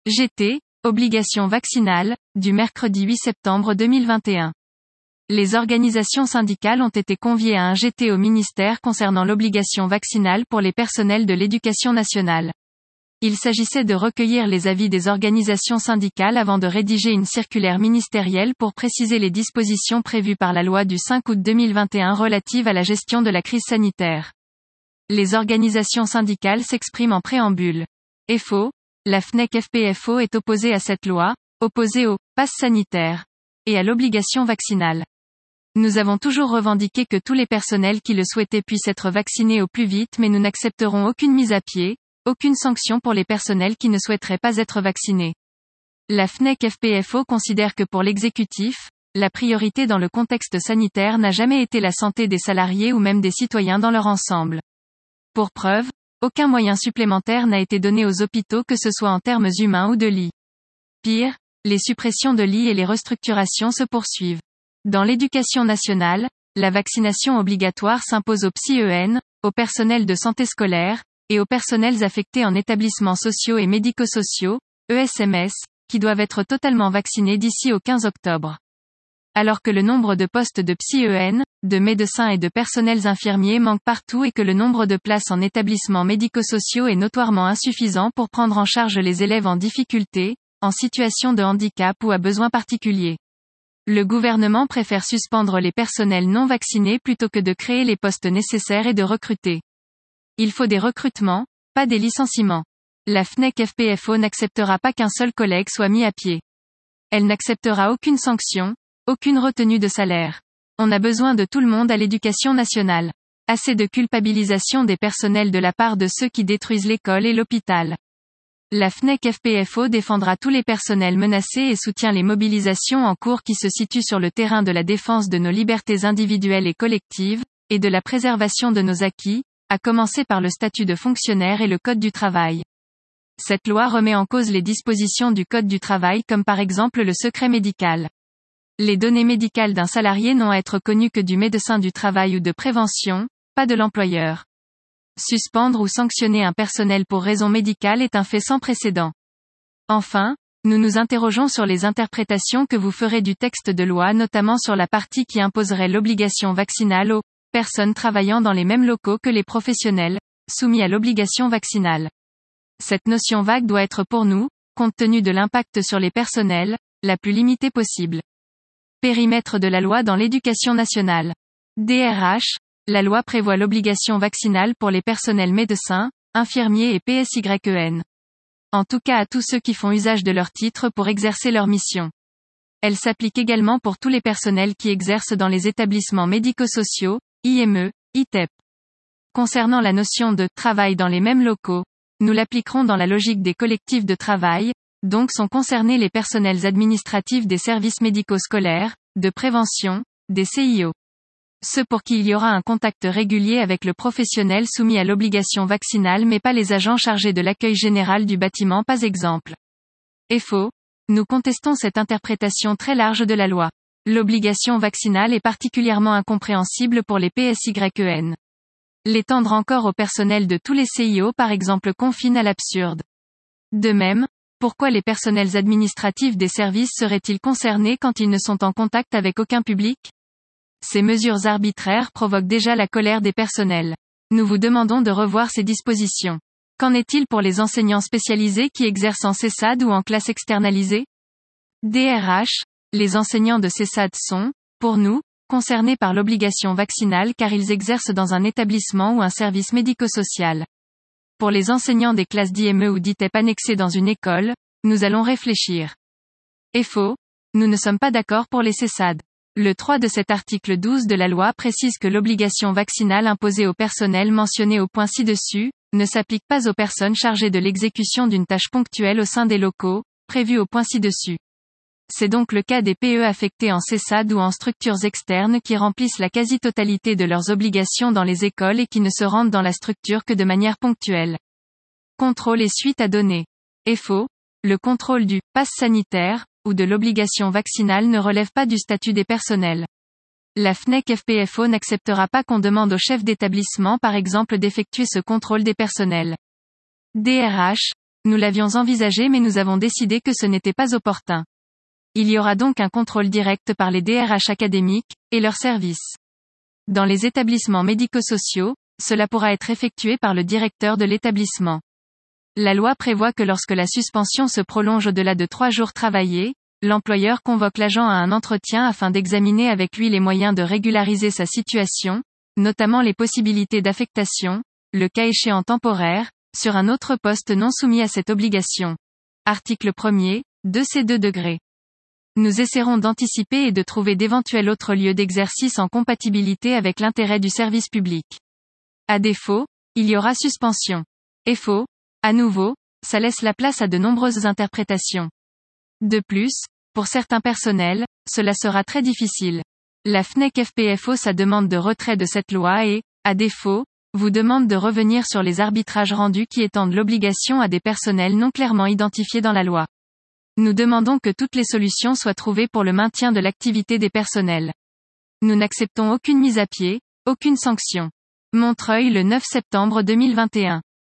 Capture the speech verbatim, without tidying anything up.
G T, obligation vaccinale, du mercredi huit septembre deux mille vingt et un. Les organisations syndicales ont été conviées à un G T au ministère concernant l'obligation vaccinale pour les personnels de l'éducation nationale. Il s'agissait de recueillir les avis des organisations syndicales avant de rédiger une circulaire ministérielle pour préciser les dispositions prévues par la loi du cinq août deux mille vingt et un relative à la gestion de la crise sanitaire. Les organisations syndicales s'expriment en préambule. F O, la F N E C F P F O est opposée à cette loi, opposée au « pass sanitaire » et à l'obligation vaccinale. Nous avons toujours revendiqué que tous les personnels qui le souhaitaient puissent être vaccinés au plus vite, mais nous n'accepterons aucune mise à pied, aucune sanction pour les personnels qui ne souhaiteraient pas être vaccinés. La F N E C F P F O considère que pour l'exécutif, la priorité dans le contexte sanitaire n'a jamais été la santé des salariés ou même des citoyens dans leur ensemble. Pour preuve, aucun moyen supplémentaire n'a été donné aux hôpitaux, que ce soit en termes humains ou de lits. Pire, les suppressions de lits et les restructurations se poursuivent. Dans l'éducation nationale, la vaccination obligatoire s'impose aux P S I E N, au personnel de santé scolaire, et aux personnels affectés en établissements sociaux et médico-sociaux, E S M S, qui doivent être totalement vaccinés d'ici au quinze octobre. Alors que le nombre de postes de P S I E N, de médecins et de personnels infirmiers manque partout et que le nombre de places en établissements médico-sociaux est notoirement insuffisant pour prendre en charge les élèves en difficulté, en situation de handicap ou à besoins particuliers. Le gouvernement préfère suspendre les personnels non vaccinés plutôt que de créer les postes nécessaires et de recruter. Il faut des recrutements, pas des licenciements. La F N E C F P F O n'acceptera pas qu'un seul collègue soit mis à pied. Elle n'acceptera aucune sanction, aucune retenue de salaire. On a besoin de tout le monde à l'éducation nationale. Assez de culpabilisation des personnels de la part de ceux qui détruisent l'école et l'hôpital. La F N E C F P F O défendra tous les personnels menacés et soutient les mobilisations en cours qui se situent sur le terrain de la défense de nos libertés individuelles et collectives, et de la préservation de nos acquis, à commencer par le statut de fonctionnaire et le Code du travail. Cette loi remet en cause les dispositions du Code du travail comme par exemple le secret médical. Les données médicales d'un salarié n'ont à être connues que du médecin du travail ou de prévention, pas de l'employeur. Suspendre ou sanctionner un personnel pour raison médicale est un fait sans précédent. Enfin, nous nous interrogeons sur les interprétations que vous ferez du texte de loi, notamment sur la partie qui imposerait l'obligation vaccinale aux personnes travaillant dans les mêmes locaux que les professionnels, soumis à l'obligation vaccinale. Cette notion vague doit être pour nous, compte tenu de l'impact sur les personnels, la plus limitée possible. Périmètre de la loi dans l'éducation nationale. D R H, la loi prévoit l'obligation vaccinale pour les personnels médecins, infirmiers et P S Y E N. En tout cas à tous ceux qui font usage de leur titre pour exercer leur mission. Elle s'applique également pour tous les personnels qui exercent dans les établissements médico-sociaux, I M E, I T E P. Concernant la notion de « travail dans les mêmes locaux », nous l'appliquerons dans la logique des collectifs de travail, donc sont concernés les personnels administratifs des services médico-scolaires, de prévention, des C I O. Ceux pour qui il y aura un contact régulier avec le professionnel soumis à l'obligation vaccinale mais pas les agents chargés de l'accueil général du bâtiment par exemple. F O, nous contestons cette interprétation très large de la loi. L'obligation vaccinale est particulièrement incompréhensible pour les P S Y E N. L'étendre encore au personnel de tous les C I O par exemple confine à l'absurde. De même, pourquoi les personnels administratifs des services seraient-ils concernés quand ils ne sont en contact avec aucun public ? Ces mesures arbitraires provoquent déjà la colère des personnels. Nous vous demandons de revoir ces dispositions. Qu'en est-il pour les enseignants spécialisés qui exercent en CESAD ou en classe externalisée ? D R H, les enseignants de CESAD sont, pour nous, concernés par l'obligation vaccinale car ils exercent dans un établissement ou un service médico-social. Pour les enseignants des classes d'I M E ou d'I T E P annexées dans une école, nous allons réfléchir. F O, nous ne sommes pas d'accord pour les CESAD. Le trois de cet article douze de la loi précise que l'obligation vaccinale imposée au personnel mentionné au point ci-dessus, ne s'applique pas aux personnes chargées de l'exécution d'une tâche ponctuelle au sein des locaux, prévus au point ci-dessus. C'est donc le cas des P E affectés en CESAD ou en structures externes qui remplissent la quasi-totalité de leurs obligations dans les écoles et qui ne se rendent dans la structure que de manière ponctuelle. Contrôle et suite à donner. F O, le contrôle du « pass sanitaire » ou de l'obligation vaccinale ne relève pas du statut des personnels. La F N E C F P F O n'acceptera pas qu'on demande au chef d'établissement par exemple d'effectuer ce contrôle des personnels. D R H, Nous l'avions envisagé mais nous avons décidé que ce n'était pas opportun. Il y aura donc un contrôle direct par les D R H académiques, et leurs services. Dans les établissements médico-sociaux, cela pourra être effectué par le directeur de l'établissement. La loi prévoit que lorsque la suspension se prolonge au-delà de trois jours travaillés, l'employeur convoque l'agent à un entretien afin d'examiner avec lui les moyens de régulariser sa situation, notamment les possibilités d'affectation, le cas échéant temporaire, sur un autre poste non soumis à cette obligation. Article premier, deux C deux degrés. Nous essaierons d'anticiper et de trouver d'éventuels autres lieux d'exercice en compatibilité avec l'intérêt du service public. À défaut, il y aura suspension. Et faux, à nouveau, ça laisse la place à de nombreuses interprétations. De plus, pour certains personnels, cela sera très difficile. La F N E C F P F O sa demande de retrait de cette loi et, à défaut, vous demande de revenir sur les arbitrages rendus qui étendent l'obligation à des personnels non clairement identifiés dans la loi. Nous demandons que toutes les solutions soient trouvées pour le maintien de l'activité des personnels. Nous n'acceptons aucune mise à pied, aucune sanction. Montreuil le neuf septembre deux mille vingt et un.